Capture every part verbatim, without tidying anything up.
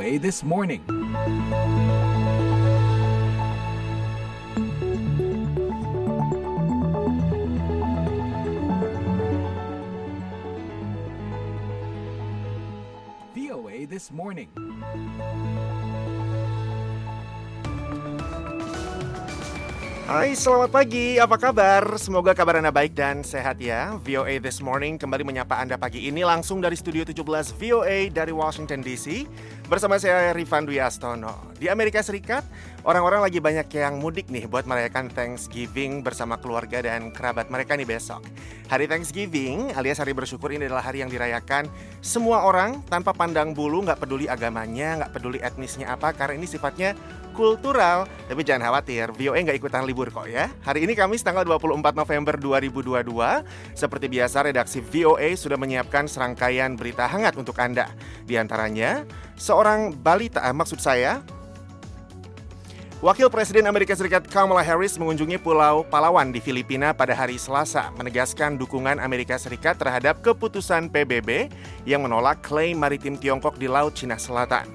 A This Morning. V O A This Morning. Hai, selamat pagi. Apa kabar? Semoga kabar Anda baik dan sehat ya. V O A This Morning kembali menyapa Anda pagi ini langsung dari Studio tujuh belas V O A dari Washington D C. Bersama saya Rifan Dwi Astono. Di Amerika Serikat, orang-orang lagi banyak yang mudik nih buat merayakan Thanksgiving bersama keluarga dan kerabat mereka nih besok. Hari Thanksgiving alias hari bersyukur ini adalah hari yang dirayakan semua orang tanpa pandang bulu, nggak peduli agamanya, nggak peduli etnisnya apa, karena ini sifatnya kultural. Tapi jangan khawatir, V O A nggak ikutan libur kok ya. Hari ini Kamis tanggal dua puluh empat November dua ribu dua puluh dua. Seperti biasa redaksi V O A sudah menyiapkan serangkaian berita hangat untuk Anda. Di antaranya, seorang balita, eh, maksud saya Wakil Presiden Amerika Serikat Kamala Harris mengunjungi Pulau Palawan di Filipina pada hari Selasa, menegaskan dukungan Amerika Serikat terhadap keputusan P B B yang menolak klaim maritim Tiongkok di Laut Cina Selatan.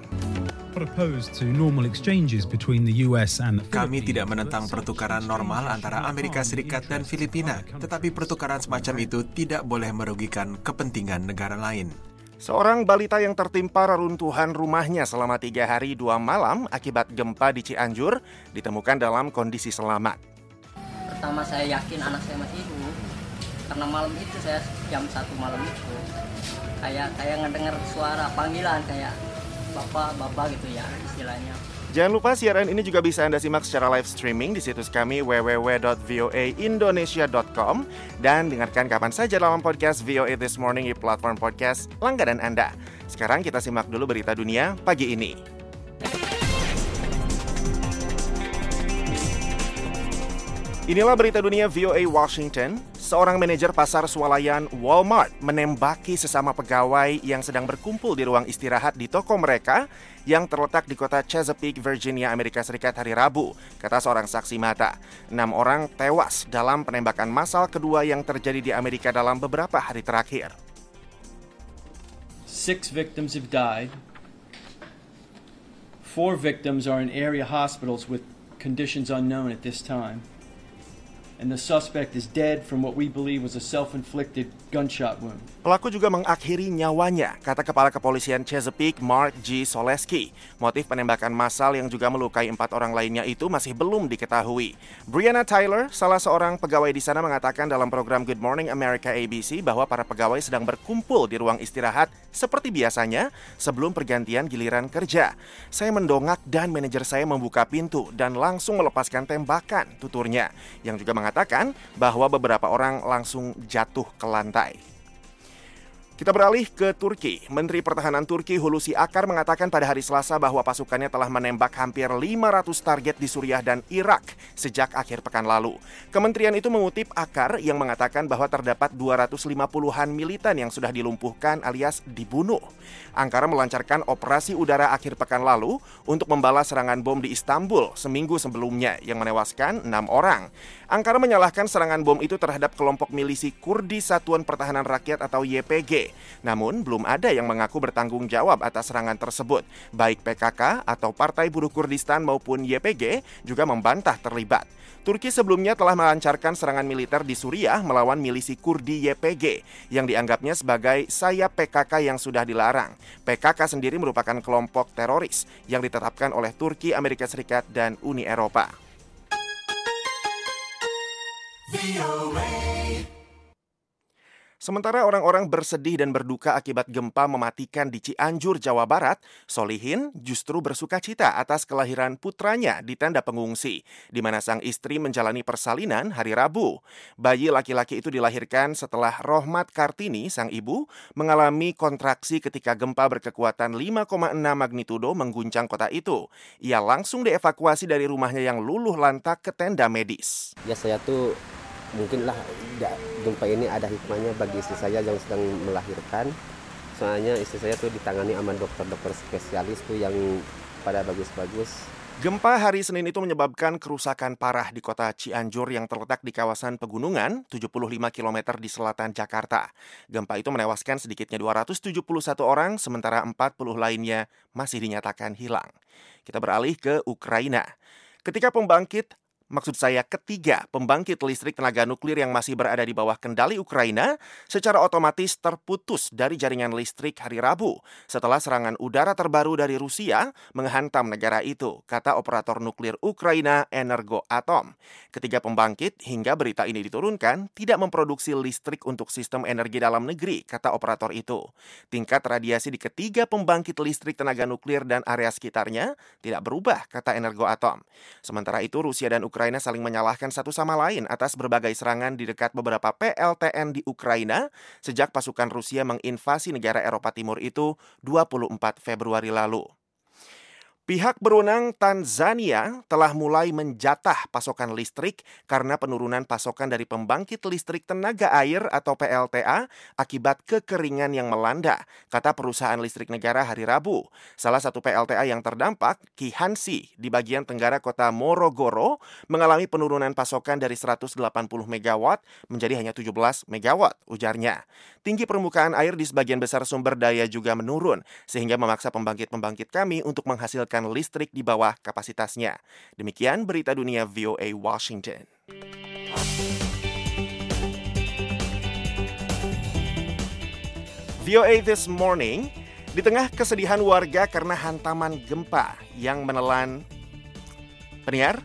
Kami tidak menentang pertukaran normal antara Amerika Serikat dan Filipina, tetapi pertukaran semacam itu tidak boleh merugikan kepentingan negara lain. Seorang balita yang tertimpa reruntuhan rumahnya selama tiga hari dua malam akibat gempa di Cianjur ditemukan dalam kondisi selamat. Pertama saya yakin anak saya masih hidup, karena malam itu saya jam satu malam itu kayak kayak ngedengar suara panggilan kayak bapak bapak gitu ya istilahnya. Jangan lupa siaran ini juga bisa Anda simak secara live streaming di situs kami w w w dot v o a indonesia dot com dan dengarkan kapan saja dalam podcast V O A This Morning di platform podcast langganan Anda. Sekarang kita simak dulu berita dunia pagi ini. Inilah berita dunia V O A Washington. Seorang manajer pasar swalayan Walmart menembaki sesama pegawai yang sedang berkumpul di ruang istirahat di toko mereka yang terletak di kota Chesapeake, Virginia, Amerika Serikat hari Rabu, kata seorang saksi mata. Enam orang tewas dalam penembakan massal kedua yang terjadi di Amerika dalam beberapa hari terakhir. Six victims have died. Four victims are in area hospitals with conditions unknown at this time. And the suspect is dead from what we believe was a self-inflicted gunshot wound. Pelaku juga mengakhiri nyawanya, kata Kepala Kepolisian Chesapeake Mark G. Soleski. Motif penembakan massal yang juga melukai empat orang lainnya itu masih belum diketahui. Breonna Taylor, salah seorang pegawai di sana, mengatakan dalam program Good Morning America A B C bahwa para pegawai sedang berkumpul di ruang istirahat seperti biasanya sebelum pergantian giliran kerja. Saya mendongak dan manajer saya membuka pintu dan langsung melepaskan tembakan, tuturnya, yang juga mengatakan bahwa beberapa orang langsung jatuh ke lantai. Kita beralih ke Turki. Menteri Pertahanan Turki Hulusi Akar mengatakan pada hari Selasa bahwa pasukannya telah menembak hampir lima ratus target di Suriah dan Irak sejak akhir pekan lalu. Kementerian itu mengutip Akar yang mengatakan bahwa terdapat dua ratus lima puluhan militan yang sudah dilumpuhkan alias dibunuh. Ankara melancarkan operasi udara akhir pekan lalu untuk membalas serangan bom di Istanbul seminggu sebelumnya yang menewaskan enam orang. Ankara menyalahkan serangan bom itu terhadap kelompok milisi Kurdi Satuan Pertahanan Rakyat atau Y P G. Namun, belum ada yang mengaku bertanggung jawab atas serangan tersebut. Baik P K K atau Partai Buruh Kurdistan maupun Y P G juga membantah terlibat. Turki sebelumnya telah melancarkan serangan militer di Suriah melawan milisi Kurdi Y P G yang dianggapnya sebagai sayap P K K yang sudah dilarang. P K K sendiri merupakan kelompok teroris yang ditetapkan oleh Turki, Amerika Serikat, dan Uni Eropa. Sementara orang-orang bersedih dan berduka akibat gempa mematikan di Cianjur, Jawa Barat, Solihin justru bersuka cita atas kelahiran putranya di tenda pengungsi, di mana sang istri menjalani persalinan hari Rabu. Bayi laki-laki itu dilahirkan setelah Rohmat Kartini, sang ibu, mengalami kontraksi ketika gempa berkekuatan lima koma enam magnitudo mengguncang kota itu. Ia langsung dievakuasi dari rumahnya yang luluh lantak ke tenda medis. Ya saya tuh mungkinlah gempa ini ada hikmahnya bagi istri saya yang sedang melahirkan. Soalnya istri saya tuh ditangani sama dokter-dokter spesialis tuh yang pada bagus-bagus. Gempa hari Senin itu menyebabkan kerusakan parah di kota Cianjur yang terletak di kawasan pegunungan tujuh puluh lima kilometer di selatan Jakarta. Gempa itu menewaskan sedikitnya dua ratus tujuh puluh satu orang, sementara empat puluh lainnya masih dinyatakan hilang. Kita beralih ke Ukraina. Ketika pembangkit Maksud saya ketiga, pembangkit listrik tenaga nuklir yang masih berada di bawah kendali Ukraina secara otomatis terputus dari jaringan listrik hari Rabu setelah serangan udara terbaru dari Rusia menghantam negara itu, kata operator nuklir Ukraina Energoatom. Ketiga pembangkit hingga berita ini diturunkan tidak memproduksi listrik untuk sistem energi dalam negeri, kata operator itu. Tingkat radiasi di ketiga pembangkit listrik tenaga nuklir dan area sekitarnya tidak berubah, kata Energoatom. Sementara itu Rusia dan Ukraina Ukraina saling menyalahkan satu sama lain atas berbagai serangan di dekat beberapa P L T N di Ukraina sejak pasukan Rusia menginvasi negara Eropa Timur itu dua puluh empat Februari lalu. Pihak berwenang Tanzania telah mulai menjatah pasokan listrik karena penurunan pasokan dari pembangkit listrik tenaga air atau P L T A akibat kekeringan yang melanda, kata perusahaan listrik negara hari Rabu. Salah satu P L T A yang terdampak, Kihansi, di bagian tenggara kota Morogoro, mengalami penurunan pasokan dari seratus delapan puluh megawatt menjadi hanya tujuh belas megawatt, ujarnya. Tinggi permukaan air di sebagian besar sumber daya juga menurun, sehingga memaksa pembangkit-pembangkit kami untuk menghasilkan listrik di bawah kapasitasnya. Demikian berita dunia V O A Washington. V O A This Morning, di tengah kesedihan warga karena hantaman gempa yang menelan pendengar.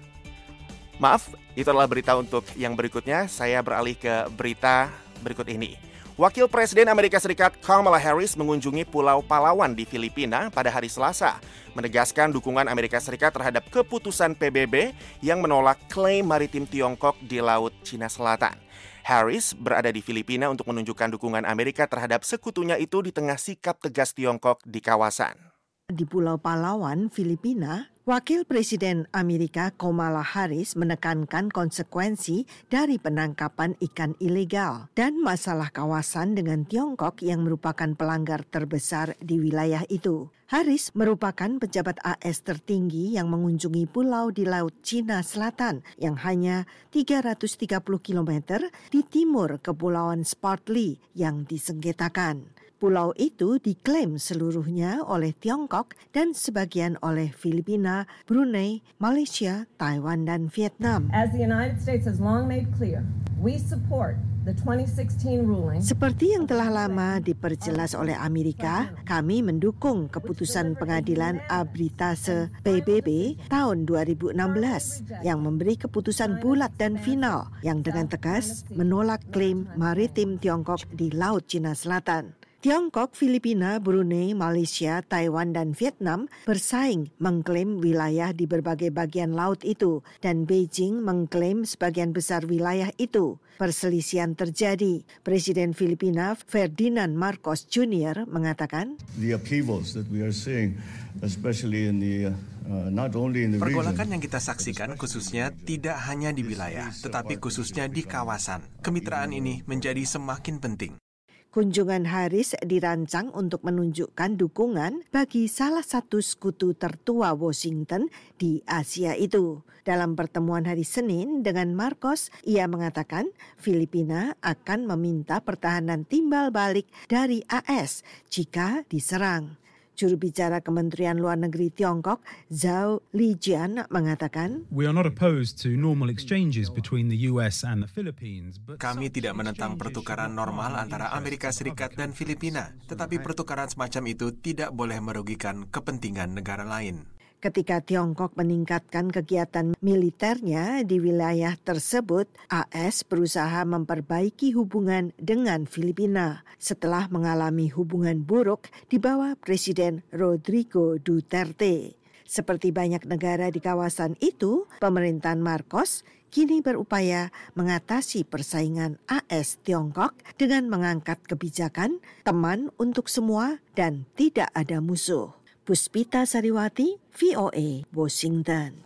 Maaf, itu adalah berita untuk yang berikutnya. Saya beralih ke berita berikut ini. Wakil Presiden Amerika Serikat Kamala Harris mengunjungi Pulau Palawan di Filipina pada hari Selasa, menegaskan dukungan Amerika Serikat terhadap keputusan P B B yang menolak klaim maritim Tiongkok di Laut Cina Selatan. Harris berada di Filipina untuk menunjukkan dukungan Amerika terhadap sekutunya itu di tengah sikap tegas Tiongkok di kawasan. Di Pulau Palawan, Filipina, Wakil Presiden Amerika Kamala Harris menekankan konsekuensi dari penangkapan ikan ilegal dan masalah kawasan dengan Tiongkok yang merupakan pelanggar terbesar di wilayah itu. Harris merupakan pejabat A S tertinggi yang mengunjungi pulau di Laut Cina Selatan yang hanya tiga ratus tiga puluh kilometer di timur Kepulauan Spratly yang disengketakan. Pulau itu diklaim seluruhnya oleh Tiongkok dan sebagian oleh Filipina, Brunei, Malaysia, Taiwan, dan Vietnam. As the United States has long made clear, we support the twenty sixteen ruling. Seperti yang telah lama diperjelas oleh Amerika, kami mendukung keputusan pengadilan Arbitrase P B B tahun dua ribu enam belas yang memberi keputusan bulat dan final yang dengan tegas menolak klaim maritim Tiongkok di Laut Cina Selatan. Tiongkok, Filipina, Brunei, Malaysia, Taiwan, dan Vietnam bersaing mengklaim wilayah di berbagai bagian laut itu dan Beijing mengklaim sebagian besar wilayah itu. Perselisihan terjadi. Presiden Filipina Ferdinand Marcos Junior mengatakan, The upheavals that we are seeing, especially in the uh, not only in the region. Pergolakan yang kita saksikan khususnya tidak hanya di wilayah, tetapi khususnya di kawasan. Kemitraan ini menjadi semakin penting. Kunjungan Harris dirancang untuk menunjukkan dukungan bagi salah satu sekutu tertua Washington di Asia itu. Dalam pertemuan hari Senin dengan Marcos, ia mengatakan Filipina akan meminta pertahanan timbal balik dari A S jika diserang. Juru bicara Kementerian Luar Negeri Tiongkok, Zhao Lijian, mengatakan, We are not opposed to normal exchanges between the U S and the Philippines. But Kami tidak menentang pertukaran normal antara Amerika Serikat dan Filipina, tetapi pertukaran semacam itu tidak boleh merugikan kepentingan negara lain. Ketika Tiongkok meningkatkan kegiatan militernya di wilayah tersebut, A S berusaha memperbaiki hubungan dengan Filipina setelah mengalami hubungan buruk di bawah Presiden Rodrigo Duterte. Seperti banyak negara di kawasan itu, pemerintahan Marcos kini berupaya mengatasi persaingan A S Tiongkok dengan mengangkat kebijakan teman untuk semua dan tidak ada musuh. Puspita Sariwati, V O A, Washington.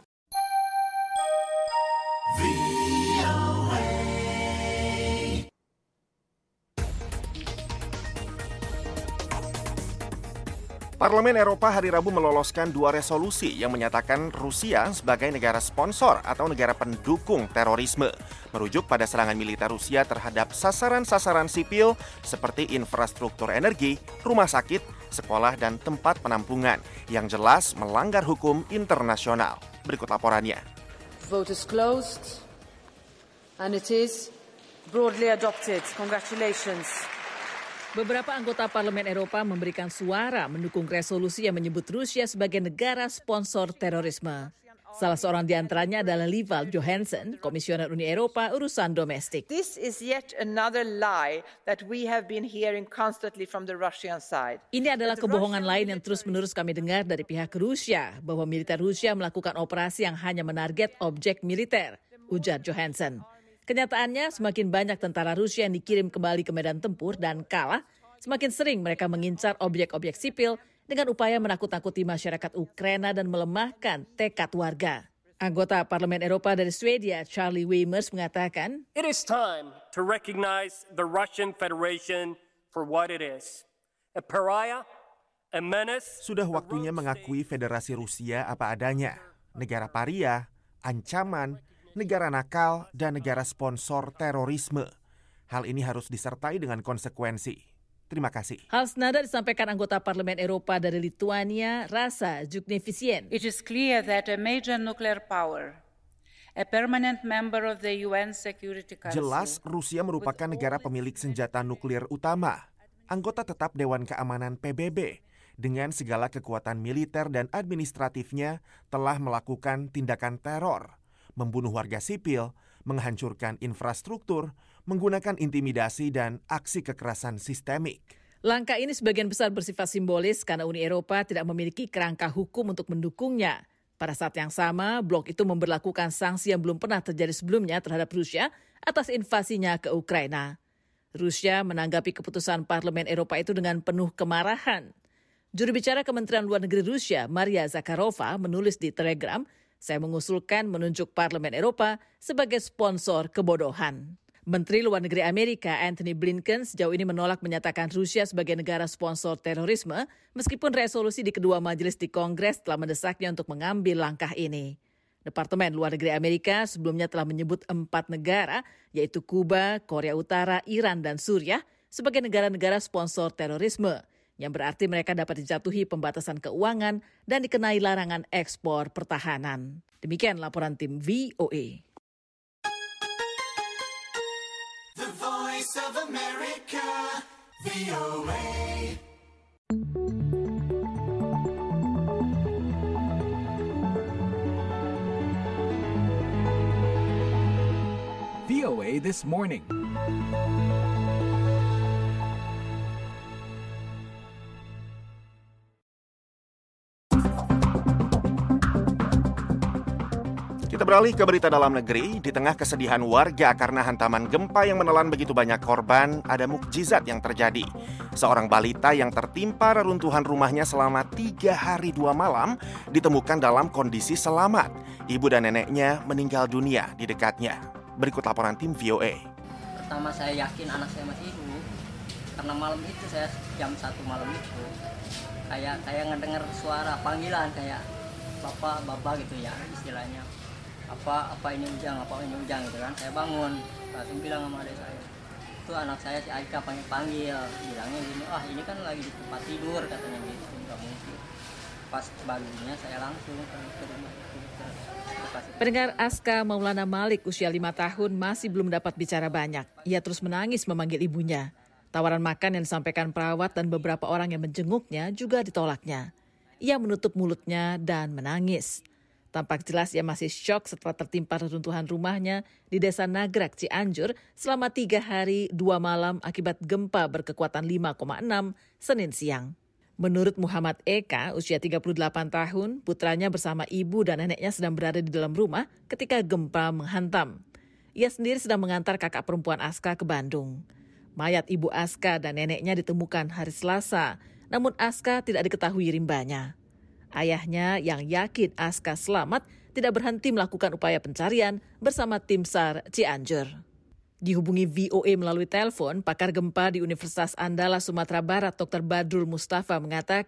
Parlemen Eropa hari Rabu meloloskan dua resolusi yang menyatakan Rusia sebagai negara sponsor atau negara pendukung terorisme, merujuk pada serangan militer Rusia terhadap sasaran-sasaran sipil seperti infrastruktur energi, rumah sakit, sekolah, dan tempat penampungan yang jelas melanggar hukum internasional. Berikut laporannya. Vote is closed and it is broadly adopted. Congratulations. Beberapa anggota Parlemen Eropa memberikan suara mendukung resolusi yang menyebut Rusia sebagai negara sponsor terorisme. Salah seorang di antaranya adalah Lival Johansson, Komisioner Uni Eropa urusan domestik. This is yet another lie that we have been hearing constantly from the Russian side. Ini adalah kebohongan lain yang terus-menerus kami dengar dari pihak Rusia, bahwa militer Rusia melakukan operasi yang hanya menarget objek militer, ujar Johansson. Kenyataannya, semakin banyak tentara Rusia yang dikirim kembali ke medan tempur dan kalah, semakin sering mereka mengincar objek-objek sipil dengan upaya menakut-nakuti masyarakat Ukraina dan melemahkan tekad warga. Anggota Parlemen Eropa dari Swedia, Charlie Weimers, mengatakan, It is time to recognize the Russian Federation for what it is. A pariah, a menace. Sudah waktunya mengakui Federasi Rusia apa adanya. Negara paria, ancaman, negara nakal, dan negara sponsor terorisme. Hal ini harus disertai dengan konsekuensi. Terima kasih. Hal senada disampaikan anggota Parlemen Eropa dari Lituania, Rasa Juknevisien. It is clear that a major nuclear power, a permanent member of the U N Security Council. Jelas Rusia merupakan negara pemilik senjata nuklir utama, anggota tetap Dewan Keamanan P B B, dengan segala kekuatan militer dan administratifnya telah melakukan tindakan teror, membunuh warga sipil, menghancurkan infrastruktur, menggunakan intimidasi dan aksi kekerasan sistemik. Langkah ini sebagian besar bersifat simbolis karena Uni Eropa tidak memiliki kerangka hukum untuk mendukungnya. Pada saat yang sama, blok itu memberlakukan sanksi yang belum pernah terjadi sebelumnya terhadap Rusia atas invasinya ke Ukraina. Rusia menanggapi keputusan Parlemen Eropa itu dengan penuh kemarahan. Juru bicara Kementerian Luar Negeri Rusia, Maria Zakharova, menulis di Telegram, saya mengusulkan menunjuk Parlemen Eropa sebagai sponsor kebodohan. Menteri Luar Negeri Amerika Antony Blinken sejauh ini menolak menyatakan Rusia sebagai negara sponsor terorisme, meskipun resolusi di kedua majelis di Kongres telah mendesaknya untuk mengambil langkah ini. Departemen Luar Negeri Amerika sebelumnya telah menyebut empat negara, yaitu Kuba, Korea Utara, Iran, dan Suriah, sebagai negara-negara sponsor terorisme, yang berarti mereka dapat dijatuhi pembatasan keuangan dan dikenai larangan ekspor pertahanan. Demikian laporan tim V O A. The Voice of America, V O A. V O A This Morning. Kita beralih ke berita dalam negeri. Di tengah kesedihan warga karena hantaman gempa yang menelan begitu banyak korban, ada mukjizat yang terjadi. Seorang balita yang tertimpa reruntuhan rumahnya selama tiga hari dua malam ditemukan dalam kondisi selamat. Ibu dan neneknya meninggal dunia di dekatnya. Berikut laporan tim V O A. Pertama saya yakin anak saya masih hidup, karena malam itu saya jam satu malam itu kayak kayak ngedengar suara panggilan kayak bapak bapak gitu ya istilahnya. apa apa ini ujang apa ini ujang gitu kan. Saya bangun langsung bilang sama adik saya, itu anak saya si Aika panggil panggil bilangnya gini, ah ini kan lagi di tempat tidur katanya gitu, nggak mungkin. Pas baginya saya langsung ke rumah itu. Pendengar, Aska Maulana Malik usia lima tahun masih belum dapat bicara banyak. Ia terus menangis memanggil ibunya. Tawaran makan yang disampaikan perawat dan beberapa orang yang menjenguknya juga ditolaknya. Ia menutup mulutnya dan menangis. Tampak jelas ia masih syok setelah tertimpa reruntuhan rumahnya di Desa Nagrak, Cianjur selama tiga hari dua malam akibat gempa berkekuatan lima koma enam Senin siang. Menurut Muhammad Eka, usia tiga puluh delapan tahun, putranya bersama ibu dan neneknya sedang berada di dalam rumah ketika gempa menghantam. Ia sendiri sedang mengantar kakak perempuan Aska ke Bandung. Mayat ibu Aska dan neneknya ditemukan hari Selasa, namun Aska tidak diketahui rimbanya. Ayahnya yang yakin Aska selamat tidak berhenti melakukan upaya pencarian bersama tim SAR Cianjur. Dihubungi V O A melalui telepon, pakar gempa di Universitas Andalas Sumatera Barat Doktor Badrul Mustafa mengatakan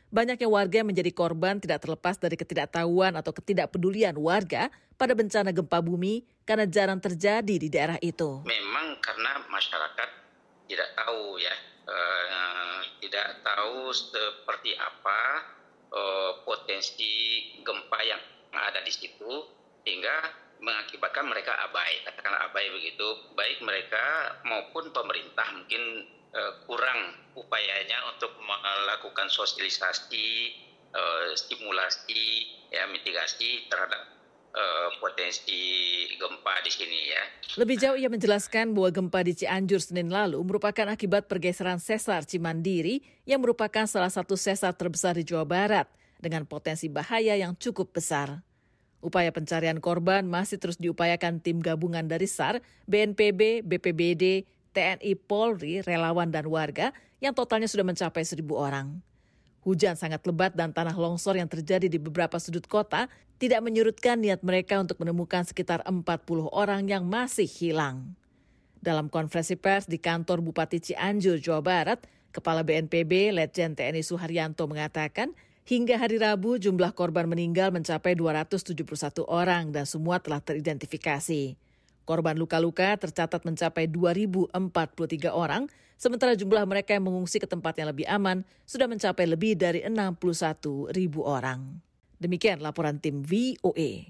Banyaknya warga yang menjadi korban tidak terlepas dari ketidaktahuan atau ketidakpedulian warga pada bencana gempa bumi karena jarang terjadi di daerah itu. Memang karena masyarakat tidak tahu ya, eh, tidak tahu seperti apa eh, potensi gempa yang ada di situ, hingga mengakibatkan mereka abai, katakanlah abai begitu, baik mereka maupun pemerintah mungkin uh, kurang upayanya untuk melakukan sosialisasi, uh, stimulasi, ya mitigasi terhadap uh, potensi gempa di sini ya. Lebih jauh ia menjelaskan bahwa gempa di Cianjur Senin lalu merupakan akibat pergeseran sesar Cimandiri yang merupakan salah satu sesar terbesar di Jawa Barat dengan potensi bahaya yang cukup besar. Upaya pencarian korban masih terus diupayakan tim gabungan dari S A R, B N P B, B P B D, T N I, Polri, relawan dan warga yang totalnya sudah mencapai seribu orang. Hujan sangat lebat dan tanah longsor yang terjadi di beberapa sudut kota tidak menyurutkan niat mereka untuk menemukan sekitar empat puluh orang yang masih hilang. Dalam konferensi pers di kantor Bupati Cianjur, Jawa Barat, Kepala B N P B, Letjen T N I Suharyanto mengatakan, hingga hari Rabu, jumlah korban meninggal mencapai dua ratus tujuh puluh satu orang dan semua telah teridentifikasi. Korban luka-luka tercatat mencapai dua ribu empat puluh tiga orang, sementara jumlah mereka yang mengungsi ke tempat yang lebih aman sudah mencapai lebih dari enam puluh satu ribu orang. Demikian laporan tim V O A.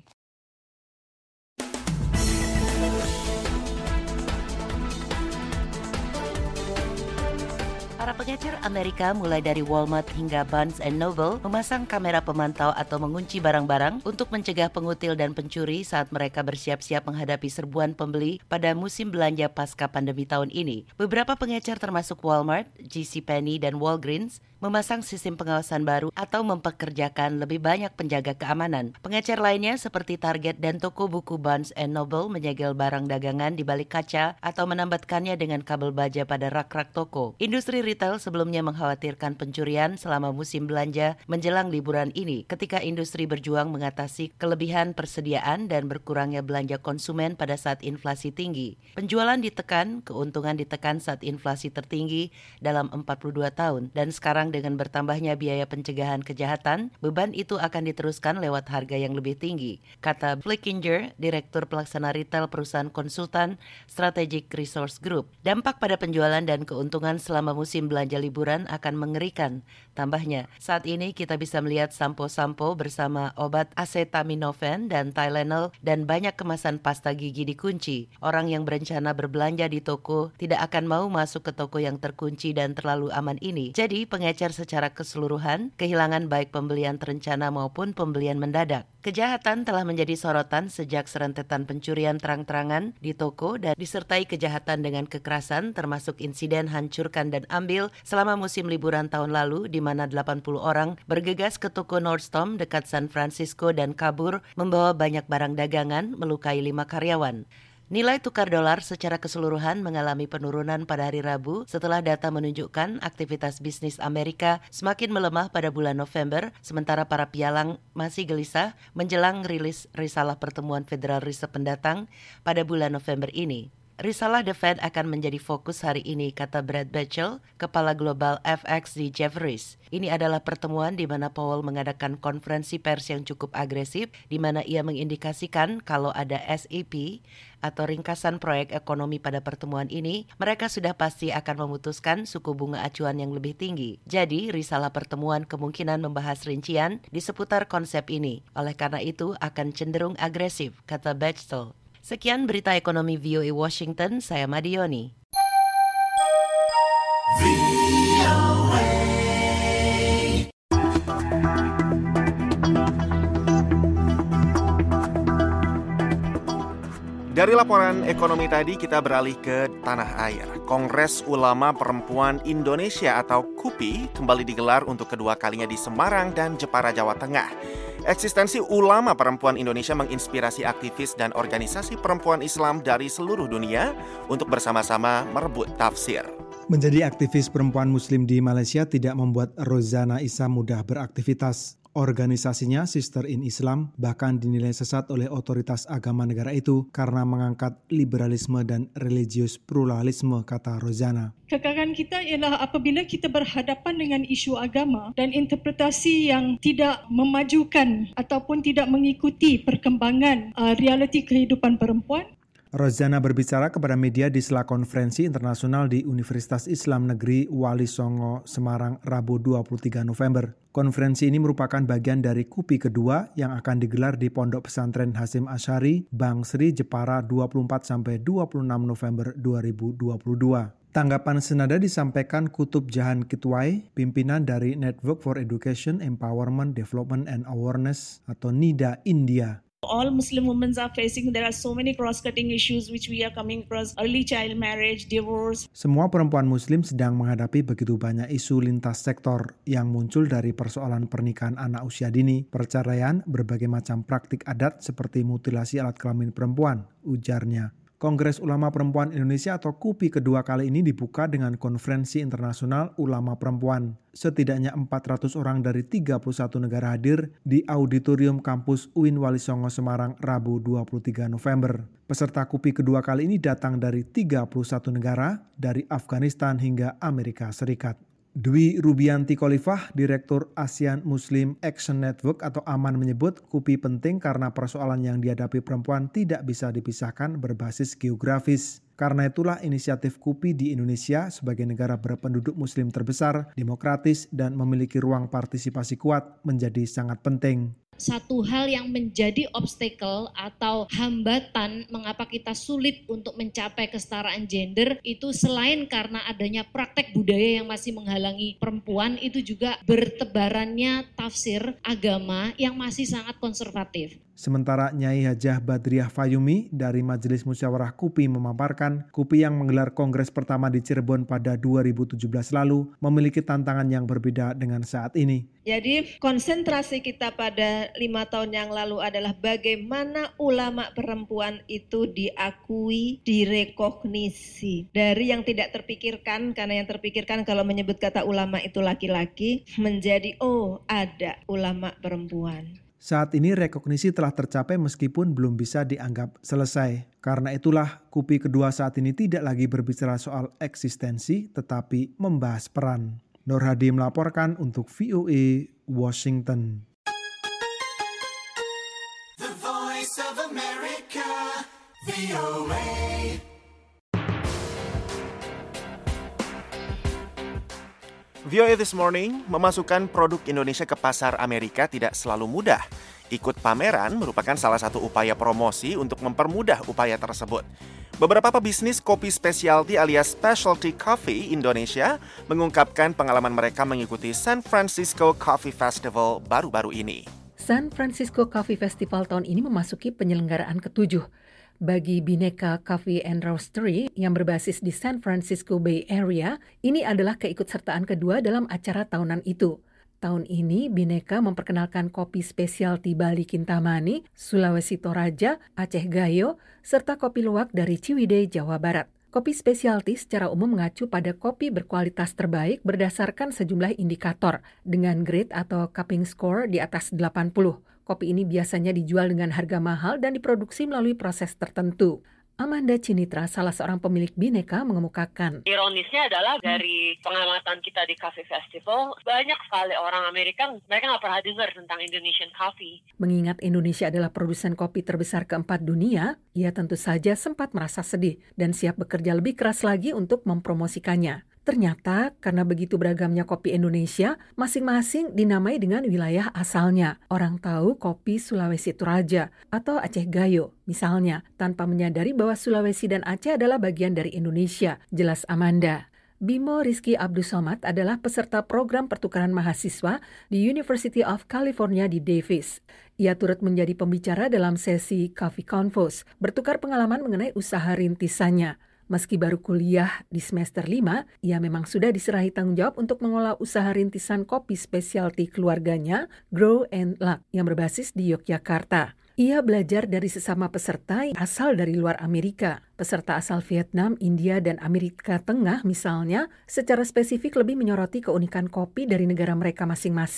Para pengecer Amerika mulai dari Walmart hingga Barnes and Noble memasang kamera pemantau atau mengunci barang-barang untuk mencegah pengutil dan pencuri saat mereka bersiap-siap menghadapi serbuan pembeli pada musim belanja pasca pandemi tahun ini. Beberapa pengecer termasuk Walmart, J C Penney, dan Walgreens memasang sistem pengawasan baru atau mempekerjakan lebih banyak penjaga keamanan. Pengecer lainnya seperti Target dan toko buku Barnes and Noble menyegel barang dagangan di balik kaca atau menambatkannya dengan kabel baja pada rak-rak toko. Industri retail sebelumnya mengkhawatirkan pencurian selama musim belanja menjelang liburan ini ketika industri berjuang mengatasi kelebihan persediaan dan berkurangnya belanja konsumen pada saat inflasi tinggi. Penjualan ditekan, keuntungan ditekan saat inflasi tertinggi dalam empat puluh dua tahun, dan sekarang dengan bertambahnya biaya pencegahan kejahatan, beban itu akan diteruskan lewat harga yang lebih tinggi, kata Flickinger, Direktur Pelaksana Retail Perusahaan Konsultan Strategic Resource Group. Dampak pada penjualan dan keuntungan selama musim belanja liburan akan mengerikan. Tambahnya, saat ini kita bisa melihat sampo-sampo bersama obat acetaminophen dan Tylenol dan banyak kemasan pasta gigi dikunci. Orang yang berencana berbelanja di toko tidak akan mau masuk ke toko yang terkunci dan terlalu aman ini. Jadi, pengecer secara keseluruhan kehilangan baik pembelian terencana maupun pembelian mendadak. Kejahatan telah menjadi sorotan sejak serentetan pencurian terang-terangan di toko dan disertai kejahatan dengan kekerasan termasuk insiden hancurkan dan ambil selama musim liburan tahun lalu di mana delapan puluh orang bergegas ke toko Nordstrom dekat San Francisco dan kabur membawa banyak barang dagangan, melukai lima karyawan. Nilai tukar dolar secara keseluruhan mengalami penurunan pada hari Rabu setelah data menunjukkan aktivitas bisnis Amerika semakin melemah pada bulan November, sementara para pialang masih gelisah menjelang rilis risalah pertemuan Federal Reserve pendatang pada bulan November ini. Risalah The Fed akan menjadi fokus hari ini, kata Brad Bechtel, Kepala Global F X di Jefferies. Ini adalah pertemuan di mana Powell mengadakan konferensi pers yang cukup agresif, di mana ia mengindikasikan kalau ada S E P atau ringkasan proyek ekonomi pada pertemuan ini, mereka sudah pasti akan memutuskan suku bunga acuan yang lebih tinggi. Jadi, risalah pertemuan kemungkinan membahas rincian di seputar konsep ini. Oleh karena itu, akan cenderung agresif, kata Bechtel. Sekian berita ekonomi V O A Washington, saya Madioni. Dari laporan ekonomi tadi kita beralih ke tanah air. Kongres Ulama Perempuan Indonesia atau KUPI kembali digelar untuk kedua kalinya di Semarang dan Jepara, Jawa Tengah. Eksistensi ulama perempuan Indonesia menginspirasi aktivis dan organisasi perempuan Islam dari seluruh dunia untuk bersama-sama merebut tafsir. Menjadi aktivis perempuan Muslim di Malaysia tidak membuat Rozana Isa mudah beraktivitas. Organisasinya, Sister in Islam, bahkan dinilai sesat oleh otoritas agama negara itu karena mengangkat liberalisme dan religius pluralisme, kata Rozana. Kegagalan kita ialah apabila kita berhadapan dengan isu agama dan interpretasi yang tidak memajukan ataupun tidak mengikuti perkembangan uh, realiti kehidupan perempuan. Rozana berbicara kepada media di sela konferensi internasional di Universitas Islam Negeri Wali Songo, Semarang, Rabu dua puluh tiga November. Konferensi ini merupakan bagian dari K U P I kedua yang akan digelar di Pondok Pesantren Hasyim Asy'ari, Bangsri, Jepara dua puluh empat sampai dua puluh enam November dua ribu dua puluh dua. Tanggapan senada disampaikan Kutub Jahan Kitwai, pimpinan dari Network for Education, Empowerment, Development and Awareness atau NIDA India. All Muslim women are facing, there are so many cross-cutting issues which we are coming across, early child marriage, divorce. Semua perempuan Muslim sedang menghadapi begitu banyak isu lintas sektor yang muncul dari persoalan pernikahan anak usia dini, perceraian, berbagai macam praktik adat seperti mutilasi alat kelamin perempuan, ujarnya. Kongres Ulama Perempuan Indonesia atau K U P I kedua kali ini dibuka dengan Konferensi Internasional Ulama Perempuan. Setidaknya empat ratus orang dari tiga puluh satu negara hadir di Auditorium Kampus U I N Wali Songo Semarang Rabu dua puluh tiga November. Peserta K U P I kedua kali ini datang dari tiga puluh satu negara, dari Afghanistan hingga Amerika Serikat. Dwi Rubianti Khalifah, Direktur ASEAN Muslim Action Network atau AMAN menyebut K U P I penting karena persoalan yang dihadapi perempuan tidak bisa dipisahkan berbasis geografis. Karena itulah inisiatif K U P I di Indonesia sebagai negara berpenduduk muslim terbesar, demokratis, dan memiliki ruang partisipasi kuat menjadi sangat penting. Satu hal yang menjadi obstacle atau hambatan mengapa kita sulit untuk mencapai kesetaraan gender itu selain karena adanya praktek budaya yang masih menghalangi perempuan, itu juga bertebarannya tafsir agama yang masih sangat konservatif. Sementara Nyai Hajah Badriah Fayumi dari Majelis Musyawarah K U P I memaparkan, K U P I yang menggelar kongres pertama di Cirebon pada dua ribu tujuh belas lalu memiliki tantangan yang berbeda dengan saat ini. Jadi konsentrasi kita pada lima tahun yang lalu adalah bagaimana ulama perempuan itu diakui, direkognisi. Dari yang tidak terpikirkan, karena yang terpikirkan kalau menyebut kata ulama itu laki-laki, menjadi oh ada ulama perempuan. Saat ini rekognisi telah tercapai meskipun belum bisa dianggap selesai. Karena itulah K U P I kedua saat ini tidak lagi berbicara soal eksistensi tetapi membahas peran. Nur Hadi melaporkan untuk V O A Washington. The Voice of America, V O A. V O A This Morning, memasukkan produk Indonesia ke pasar Amerika tidak selalu mudah. Ikut pameran merupakan salah satu upaya promosi untuk mempermudah upaya tersebut. Beberapa pebisnis kopi specialty alias specialty coffee Indonesia mengungkapkan pengalaman mereka mengikuti San Francisco Coffee Festival baru-baru ini. San Francisco Coffee Festival tahun ini memasuki penyelenggaraan ketujuh. Bagi Bineka Coffee and Roastery yang berbasis di San Francisco Bay Area, ini adalah keikutsertaan kedua dalam acara tahunan itu. Tahun ini, Bineka memperkenalkan kopi spesialty Bali Kintamani, Sulawesi Toraja, Aceh Gayo, serta kopi luwak dari Ciwidey, Jawa Barat. Kopi spesialty secara umum mengacu pada kopi berkualitas terbaik berdasarkan sejumlah indikator dengan grade atau cupping score di atas delapan puluh. Kopi ini biasanya dijual dengan harga mahal dan diproduksi melalui proses tertentu. Amanda Cinitra, salah seorang pemilik Bineka, mengemukakan. Ironisnya adalah dari pengamatan kita di Coffee Festival, banyak sekali orang Amerika, mereka nggak pernah dengar tentang Indonesian coffee. Mengingat Indonesia adalah produsen kopi terbesar keempat dunia, ia tentu saja sempat merasa sedih dan siap bekerja lebih keras lagi untuk mempromosikannya. Ternyata karena begitu beragamnya kopi Indonesia, masing-masing dinamai dengan wilayah asalnya. Orang tahu kopi Sulawesi Toraja atau Aceh Gayo misalnya, tanpa menyadari bahwa Sulawesi dan Aceh adalah bagian dari Indonesia, jelas Amanda. Bimo Rizky Abdul Somad adalah peserta program pertukaran mahasiswa di University of California di Davis. Ia turut menjadi pembicara dalam sesi Coffee Convos, bertukar pengalaman mengenai usaha rintisannya. Meski baru kuliah di semester lima, ia memang sudah diserahi tanggung jawab untuk mengolah usaha rintisan kopi spesialty keluarganya, Grow and Luck, yang berbasis di Yogyakarta. Ia belajar dari sesama peserta yang asal dari luar Amerika. Peserta asal Vietnam, India, dan Amerika Tengah misalnya, secara spesifik lebih menyoroti keunikan kopi dari negara mereka masing-masing.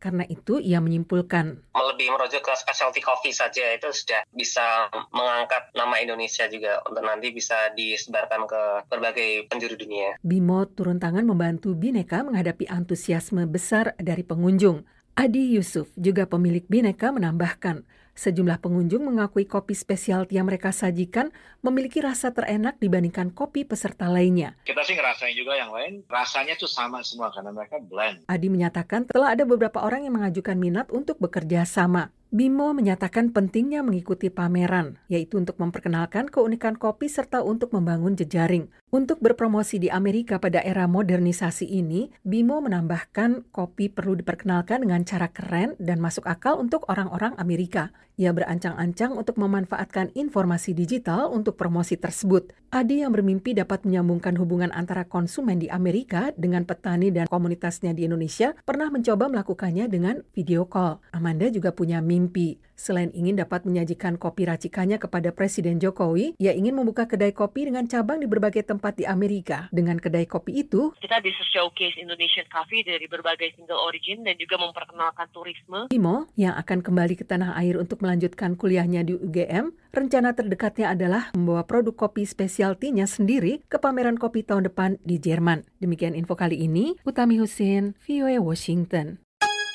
Karena itu, ia menyimpulkan. Lebih merujuk ke specialty coffee saja itu sudah bisa mengangkat nama Indonesia juga untuk nanti bisa disebarkan ke berbagai penjuru dunia. Bimo turun tangan membantu Bhinneka menghadapi antusiasme besar dari pengunjung. Adi Yusuf, juga pemilik Bhinneka, menambahkan, sejumlah pengunjung mengakui kopi spesialty yang mereka sajikan memiliki rasa terenak dibandingkan kopi peserta lainnya. Kita sih ngerasain juga yang lain, rasanya tuh sama semua karena mereka blend. Adi menyatakan telah ada beberapa orang yang mengajukan minat untuk bekerja sama. Bimo menyatakan pentingnya mengikuti pameran, yaitu untuk memperkenalkan keunikan kopi serta untuk membangun jejaring. Untuk berpromosi di Amerika pada era modernisasi ini, Bimo menambahkan kopi perlu diperkenalkan dengan cara keren dan masuk akal untuk orang-orang Amerika. Ia berancang-ancang untuk memanfaatkan informasi digital untuk promosi tersebut. Adi yang bermimpi dapat menyambungkan hubungan antara konsumen di Amerika dengan petani dan komunitasnya di Indonesia pernah mencoba melakukannya dengan video call. Amanda juga punya mimpi. Selain ingin dapat menyajikan kopi racikannya kepada Presiden Jokowi, ia ingin membuka kedai kopi dengan cabang di berbagai tempat di Amerika. Dengan kedai kopi itu, kita bisa showcase Indonesian coffee dari berbagai single origin dan juga memperkenalkan turisme. Bimo, yang akan kembali ke tanah air untuk melanjutkan kuliahnya di U G M, rencana terdekatnya adalah membawa produk kopi spesialtinya sendiri ke pameran kopi tahun depan di Jerman. Demikian info kali ini, Utami Husin, V O A Washington.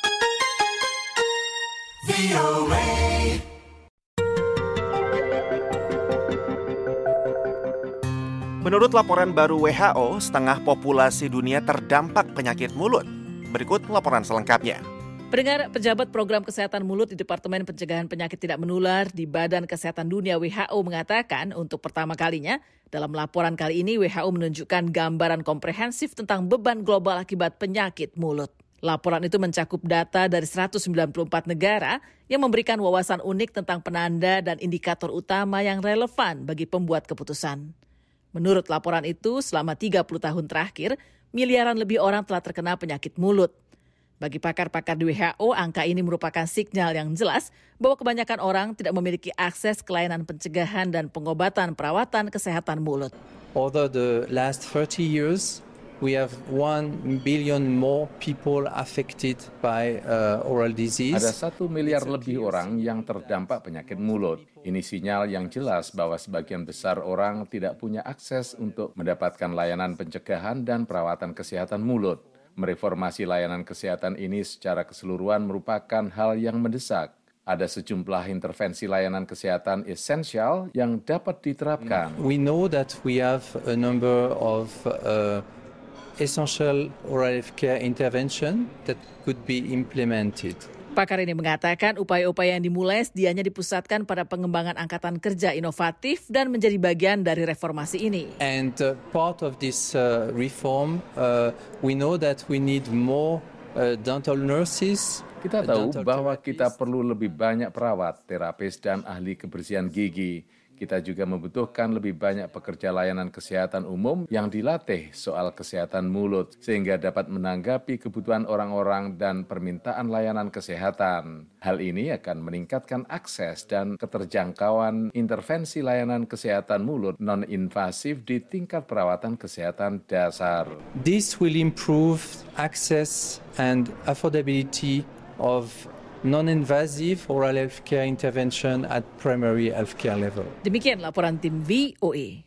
Menurut laporan baru W H O, setengah populasi dunia terdampak penyakit mulut. Berikut laporan selengkapnya. Pendengar, pejabat program kesehatan mulut di Departemen Pencegahan Penyakit Tidak Menular di Badan Kesehatan Dunia W H O mengatakan untuk pertama kalinya dalam laporan kali ini W H O menunjukkan gambaran komprehensif tentang beban global akibat penyakit mulut. Laporan itu mencakup data dari seratus sembilan puluh empat negara yang memberikan wawasan unik tentang penanda dan indikator utama yang relevan bagi pembuat keputusan. Menurut laporan itu, selama tiga puluh tahun terakhir, miliaran lebih orang telah terkena penyakit mulut. Bagi pakar-pakar di W H O, angka ini merupakan sinyal yang jelas bahwa kebanyakan orang tidak memiliki akses ke layanan pencegahan dan pengobatan perawatan kesehatan mulut. Over the last thirty years, we have one billion more people affected by uh, oral disease. Ada satu miliar lebih orang yang terdampak penyakit mulut. Ini sinyal yang jelas bahwa sebagian besar orang tidak punya akses untuk mendapatkan layanan pencegahan dan perawatan kesehatan mulut. Mereformasi layanan kesehatan ini secara keseluruhan merupakan hal yang mendesak. Ada sejumlah intervensi layanan kesehatan esensial yang dapat diterapkan. We know that we have a number of uh, essential oral health care intervention that could be implemented. Pakar ini mengatakan upaya-upaya yang dimulai sedianya dipusatkan pada pengembangan angkatan kerja inovatif dan menjadi bagian dari reformasi ini. And uh, part of this uh, reform, uh, we know that we need more uh, dental nurses. Kita tahu bahwa kita perlu lebih banyak perawat, terapis, dan ahli kebersihan gigi. Kita juga membutuhkan lebih banyak pekerja layanan kesehatan umum yang dilatih soal kesehatan mulut, sehingga dapat menanggapi kebutuhan orang-orang dan permintaan layanan kesehatan. Hal ini akan meningkatkan akses dan keterjangkauan intervensi layanan kesehatan mulut non-invasif di tingkat perawatan kesehatan dasar. This will improve access and affordability of non-invasive oral health care intervention at primary health care level. Demikian laporan tim V O A.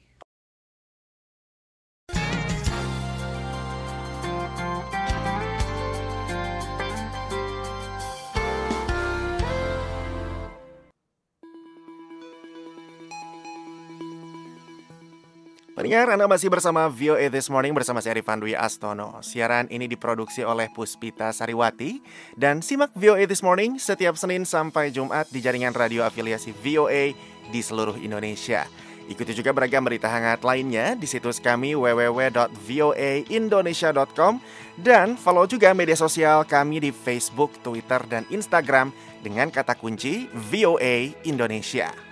Pendengar, Anda masih bersama V O A This Morning bersama saya Rifan Dwi Astono. Siaran ini diproduksi oleh Puspita Sariwati. Dan simak V O A This Morning setiap Senin sampai Jumat di jaringan radio afiliasi V O A di seluruh Indonesia. Ikuti juga beragam berita hangat lainnya di situs kami w w w dot v o a indonesia dot com. Dan follow juga media sosial kami di Facebook, Twitter, dan Instagram dengan kata kunci V O A Indonesia.